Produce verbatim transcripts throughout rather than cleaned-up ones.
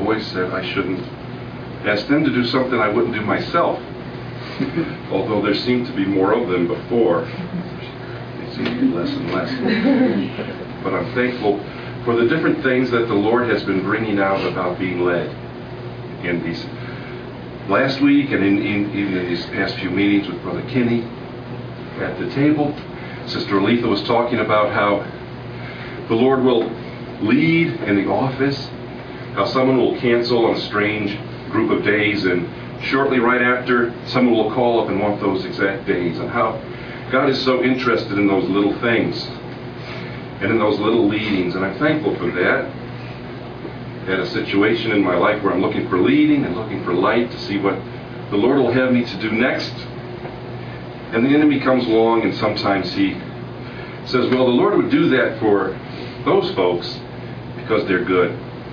voice that I shouldn't ask them to do something I wouldn't do myself. Although there seemed to be more of them before. They seem to be less and less. But I'm thankful for the different things that the Lord has been bringing out about being led in these last week and in, in, even in these past few meetings with Brother Kinney at the table. Sister Aletha was talking about how the Lord will lead in the office, how someone will cancel on a strange group of days, and shortly right after, someone will call up and want those exact days, and how God is so interested in those little things and in those little leadings, and I'm thankful for that. I had a situation in my life where I'm looking for leading and looking for light to see what the Lord will have me to do next. And the enemy comes along and sometimes he says, well, the Lord would do that for those folks because they're good.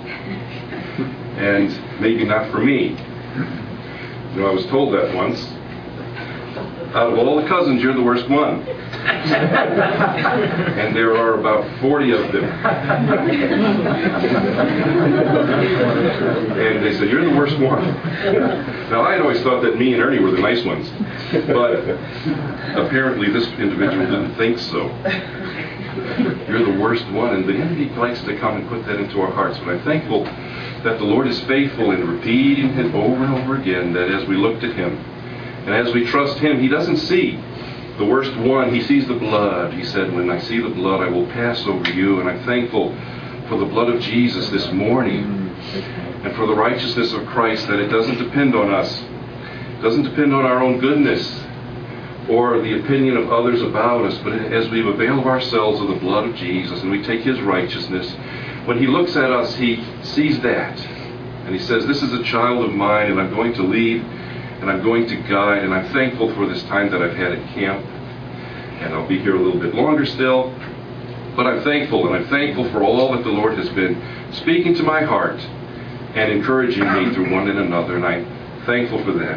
And maybe not for me. You know, I was told that once. Out of all the cousins, you're the worst one. And there are about forty of them. And they said, you're the worst one. Now, I had always thought that me and Ernie were the nice ones. But apparently this individual didn't think so. You're the worst one. And the enemy likes to come and put that into our hearts. But I'm thankful that the Lord is faithful in repeating it over and over again, that as we look to Him, and as we trust Him, He doesn't see the worst one. He sees the blood. He said, when I see the blood, I will pass over you. And I'm thankful for the blood of Jesus this morning and for the righteousness of Christ, that it doesn't depend on us. It doesn't depend on our own goodness or the opinion of others about us, but as we avail of ourselves of the blood of Jesus and we take His righteousness, when He looks at us, He sees that. And He says, this is a child of mine, and I'm going to lead and I'm going to guide, and I'm thankful for this time that I've had at camp, and I'll be here a little bit longer still, but I'm thankful, and I'm thankful for all that the Lord has been speaking to my heart and encouraging me through one and another, and I'm thankful for that.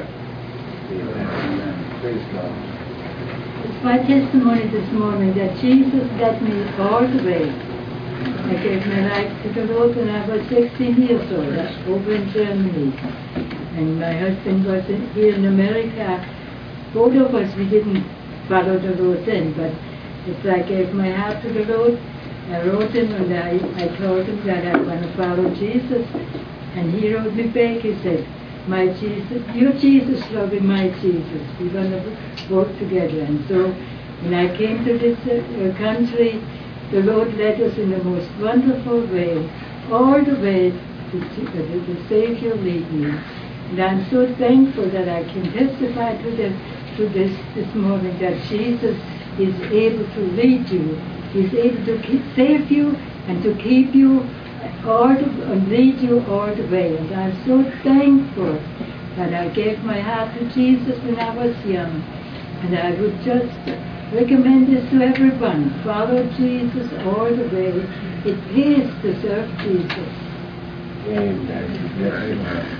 Amen. Praise God. It's my testimony this morning that Jesus got me all the way. I gave my life to the Lord when I was sixteen years old, over in Germany. And my husband was in, here in America. Both of us, we didn't follow the Lord then, but it's I gave my heart to the Lord. I wrote him and I, I told him that I want to follow Jesus. And he wrote me back, he said, my Jesus, your Jesus, loving my Jesus. We're going to work together. And so when I came to this uh, country, the Lord led us in the most wonderful way, all the way to, to the Savior lead me. And I'm so thankful that I can testify to, the, to this this morning that Jesus is able to lead you. He's able to keep, save you and to keep you all the, and lead you all the way. And I'm so thankful that I gave my heart to Jesus when I was young. And I would just recommend this to everyone. Follow Jesus all the way. It pays to serve Jesus. Amen. Amen.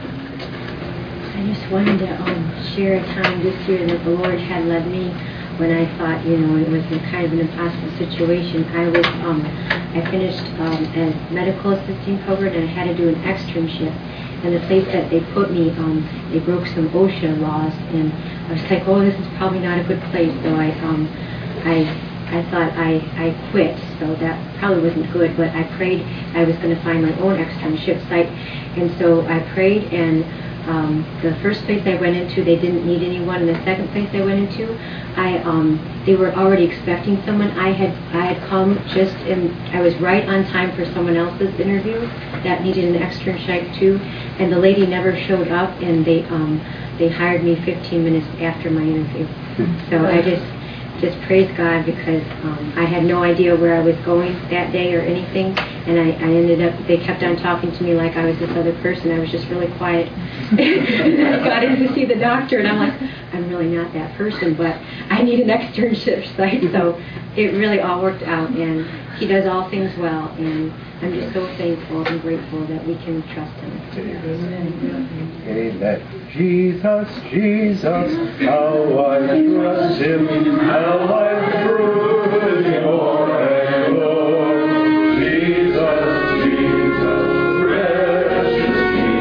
I just wanted to um, share a time this year that the Lord had led me when I thought, you know, it was a kind of an impossible situation. I was, um, I finished um, as medical assistant covered, and I had to do an externship. And the place that they put me, um, they broke some OSHA laws, and I was like, oh, this is probably not a good place. So I, um, I, I thought I, I quit. So that probably wasn't good. But I prayed I was going to find my own externship site, and so I prayed and. Um, the first place I went into, they didn't need anyone, and the second place I went into, I um, they were already expecting someone. I had I had come just in, I was right on time for someone else's interview that needed an externship too, and the lady never showed up, and they um, they hired me fifteen minutes after my interview. So I just just praise God because um, I had no idea where I was going that day or anything, and I, I ended up, they kept on talking to me like I was this other person. I was just really quiet. I got in to see the doctor, and I'm like, I'm really not that person, but I need an externship site. So it really all worked out, and He does all things well, and I'm just so thankful and grateful that we can trust Him. Amen. Amen. Jesus, Jesus, how I trust Him, how I prove Your echo. Jesus, Jesus, precious Jesus.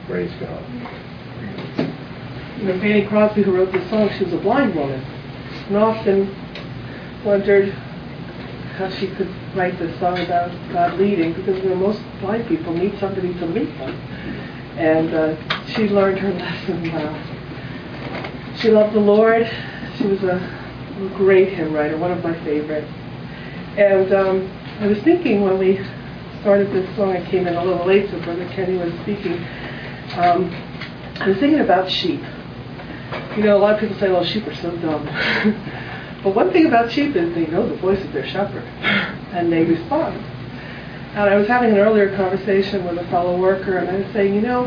Praise God. You know, Fanny Crosby, who wrote this song, she was a blind woman, and often wondered how she could write this song about God leading, because you know, most blind people need somebody to lead them. And uh, she learned her lesson well. She loved the Lord. She was a great hymn writer, one of my favorites. And um, I was thinking when we started this song, I came in a little late, so Brother Kenny was speaking. Um, I was thinking about sheep. You know, a lot of people say, well, sheep are so dumb. But one thing about sheep is they know the voice of their shepherd, and they respond. And I was having an earlier conversation with a fellow worker, and I was saying, you know,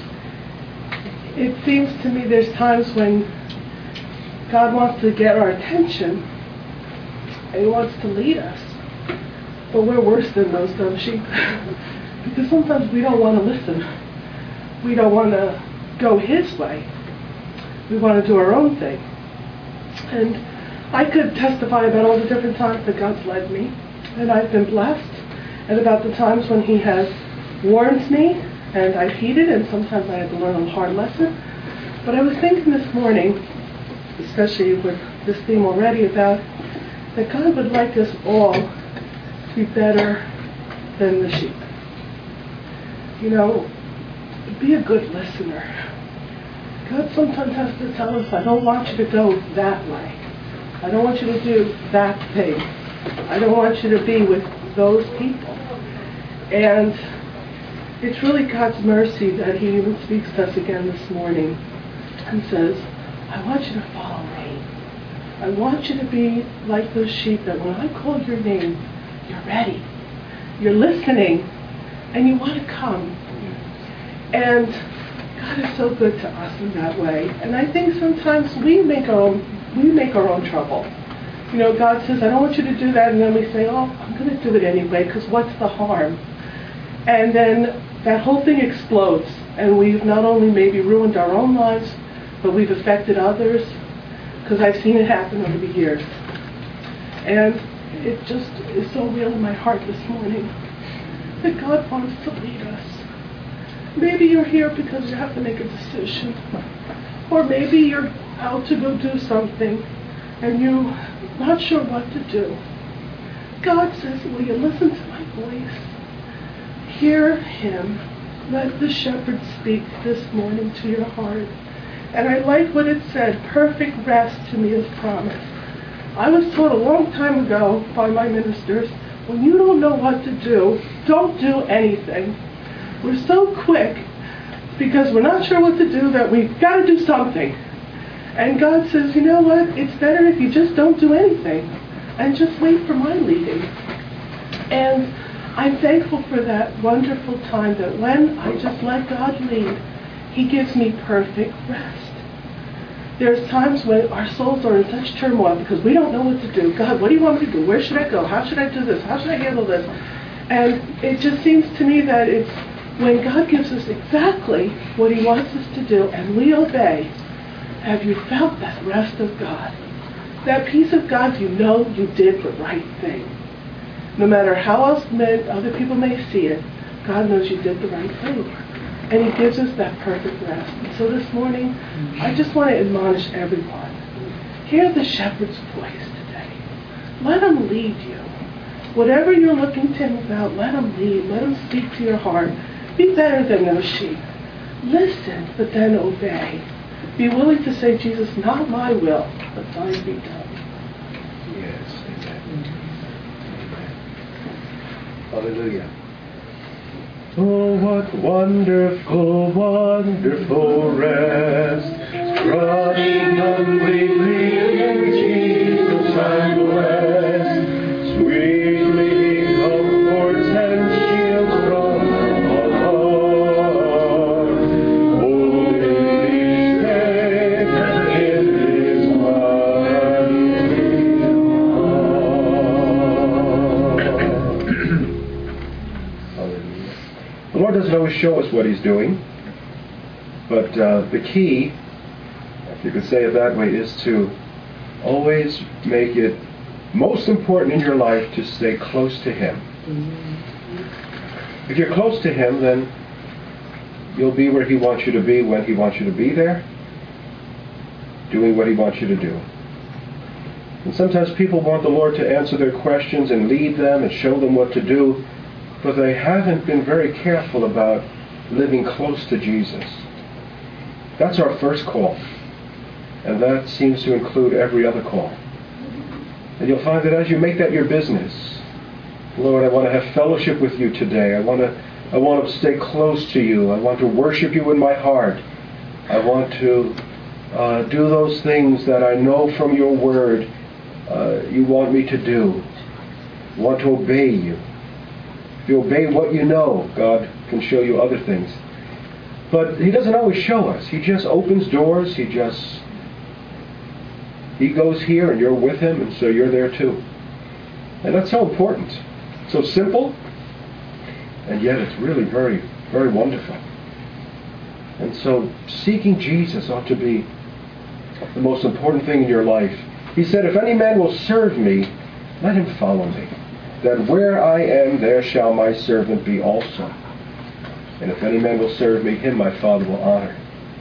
it seems to me there's times when God wants to get our attention, and He wants to lead us. But we're worse than those dumb sheep. Because sometimes we don't want to listen. We don't want to go His way. We want to do our own thing. And I could testify about all the different times that God's led me, and I've been blessed, and about the times when He has warned me, and I've heeded, and sometimes I had to learn a hard lesson. But I was thinking this morning, especially with this theme already, about that God would like us all to be better than the sheep. You know, be a good listener. God sometimes has to tell us, I don't want you to go that way. I don't want you to do that thing. I don't want you to be with those people. And it's really God's mercy that He even speaks to us again this morning and says, I want you to follow me. I want you to be like those sheep that when I call your name, you're ready. You're listening, and you want to come. And God is so good to us in that way. And I think sometimes we make our own we make our own trouble. You know, God says, I don't want you to do that, and then we say, oh, I'm going to do it anyway, because what's the harm? And then that whole thing explodes, and we've not only maybe ruined our own lives, but we've affected others, because I've seen it happen over the years. And it just is so real in my heart this morning that God wants to lead us. Maybe you're here because you have to make a decision. Or maybe you're out to go do something and you're not sure what to do. God says, will you listen to my voice? Hear Him. Let the shepherd speak this morning to your heart. And I like what it said, perfect rest to me is promised. I was taught a long time ago by my ministers, when you don't know what to do, don't do anything. We're so quick because we're not sure what to do that we've got to do something. And God says, you know what? It's better if you just don't do anything and just wait for my leading. And I'm thankful for that wonderful time that when I just let God lead, He gives me perfect rest. There's times when our souls are in such turmoil because we don't know what to do. God, what do you want me to do? Where should I go? How should I do this? How should I handle this? And it just seems to me that it's when God gives us exactly what He wants us to do and we obey. Have you felt that rest of God? That peace of God, you know you did the right thing. No matter how else may, other people may see it, God knows you did the right thing. And He gives us that perfect rest. And so this morning, I just want to admonish everyone. Hear the shepherd's voice today. Let Him lead you. Whatever you're looking to Him about, let Him lead. Let Him speak to your heart. Be better than those sheep. Listen, but then obey. Be willing to say, Jesus, not my will, but thine be done. Yes, amen. Hallelujah. Oh, what wonderful, wonderful rest. Running completely in Jesus I'm blessed. Sweetly comforts and shields from doesn't always show us what He's doing, but uh, the key, if you could say it that way, is to always make it most important in your life to stay close to Him. Mm-hmm. If you're close to Him, then you'll be where He wants you to be when He wants you to be there, doing what He wants you to do. And sometimes people want the Lord to answer their questions and lead them and show them what to do, but they haven't been very careful about living close to Jesus. That's our first call. And that seems to include every other call. And you'll find that as you make that your business, Lord, I want to have fellowship with you today. I want to I want to stay close to you. I want to worship you in my heart. I want to uh, do those things that I know from your word uh, you want me to do. I want to obey you. If you obey what you know, God can show you other things. But He doesn't always show us. He just opens doors. He just... He goes here and you're with Him, and so you're there too. And that's so important. So simple, and yet it's really very, very wonderful. And so seeking Jesus ought to be the most important thing in your life. He said, if any man will serve me, let him follow me. That where I am, there shall my servant be also. And if any man will serve me, him my Father will honor.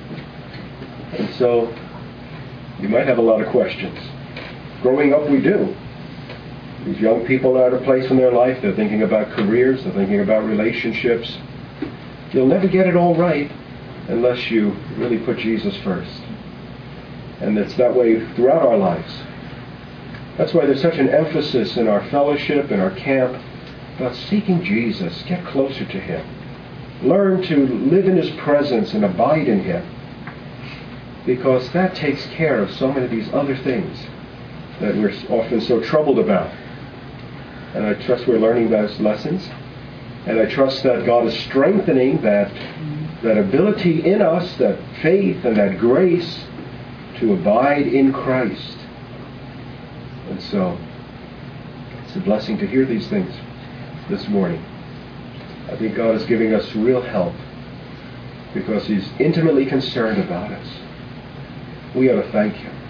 And so, you might have a lot of questions. Growing up, we do. These young people are at a place in their life, they're thinking about careers, they're thinking about relationships. You'll never get it all right unless you really put Jesus first. And it's that way throughout our lives. That's why there's such an emphasis in our fellowship, in our camp, about seeking Jesus. Get closer to Him. Learn to live in His presence and abide in Him. Because that takes care of so many of these other things that we're often so troubled about. And I trust we're learning those lessons. And I trust that God is strengthening that, that ability in us, that faith and that grace to abide in Christ. And so, it's a blessing to hear these things this morning. I think God is giving us real help because He's intimately concerned about us. We ought to thank Him.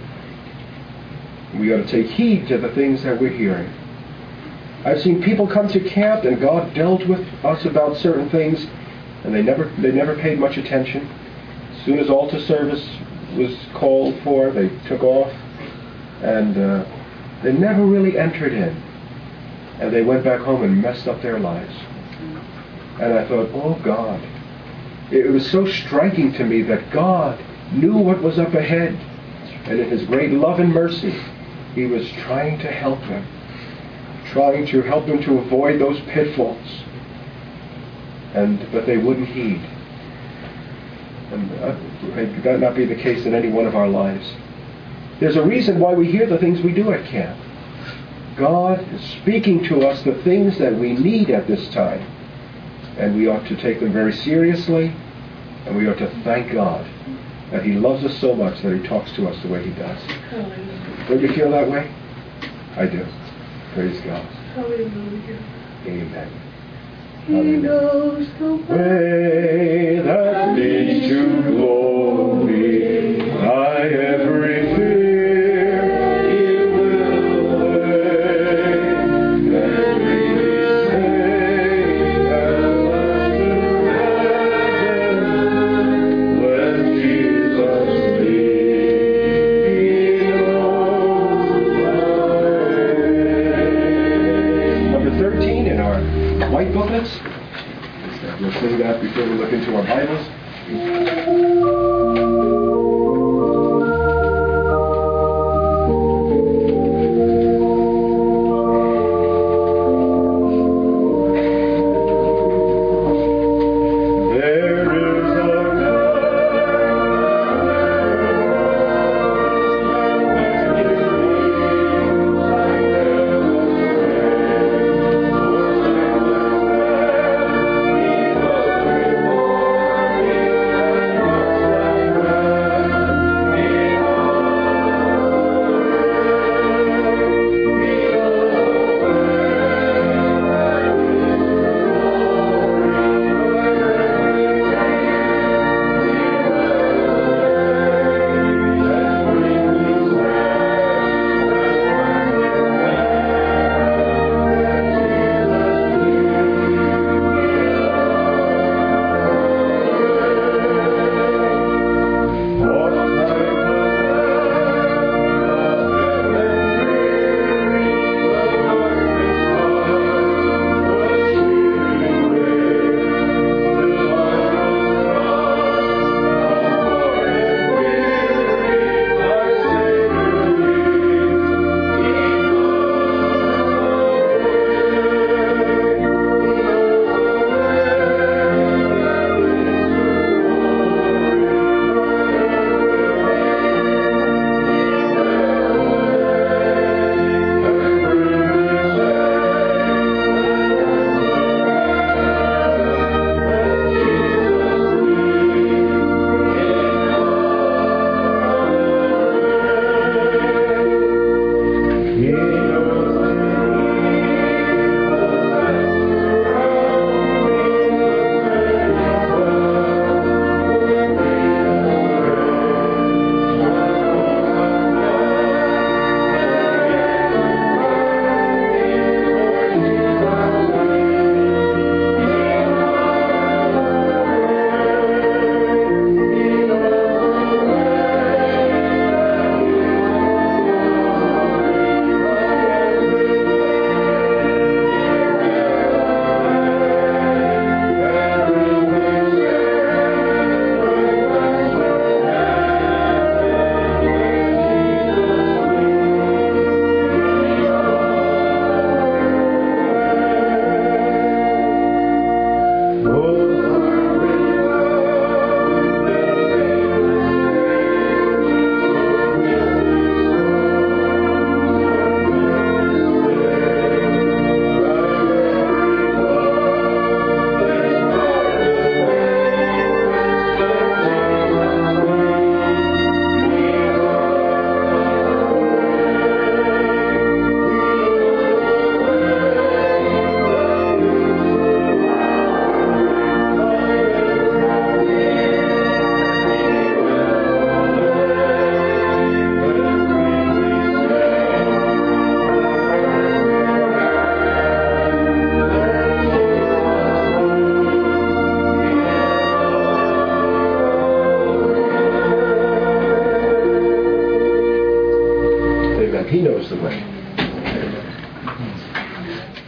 We ought to take heed to the things that we're hearing. I've seen people come to camp and God dealt with us about certain things and they never they never paid much attention. As soon as altar service was called for, they took off and uh, they never really entered in. And they went back home and messed up their lives. And I thought, oh God. It was so striking to me that God knew what was up ahead. And in His great love and mercy, He was trying to help them. Trying to help them to avoid those pitfalls. And but they wouldn't heed. And uh, may that not be the case in any one of our lives. There's a reason why we hear the things we do at camp. God is speaking to us the things that we need at this time. And we ought to take them very seriously. And we ought to thank God that He loves us so much that He talks to us the way He does. Don't you feel that way? I do. Praise God. Hallelujah. Amen. He knows the way that leads to glory. Thy every fear He will lay, and bring me safe at last to heaven. Let Jesus be. He knows the way. Number thirteen in our white booklets. We'll say that before we look into our Bibles.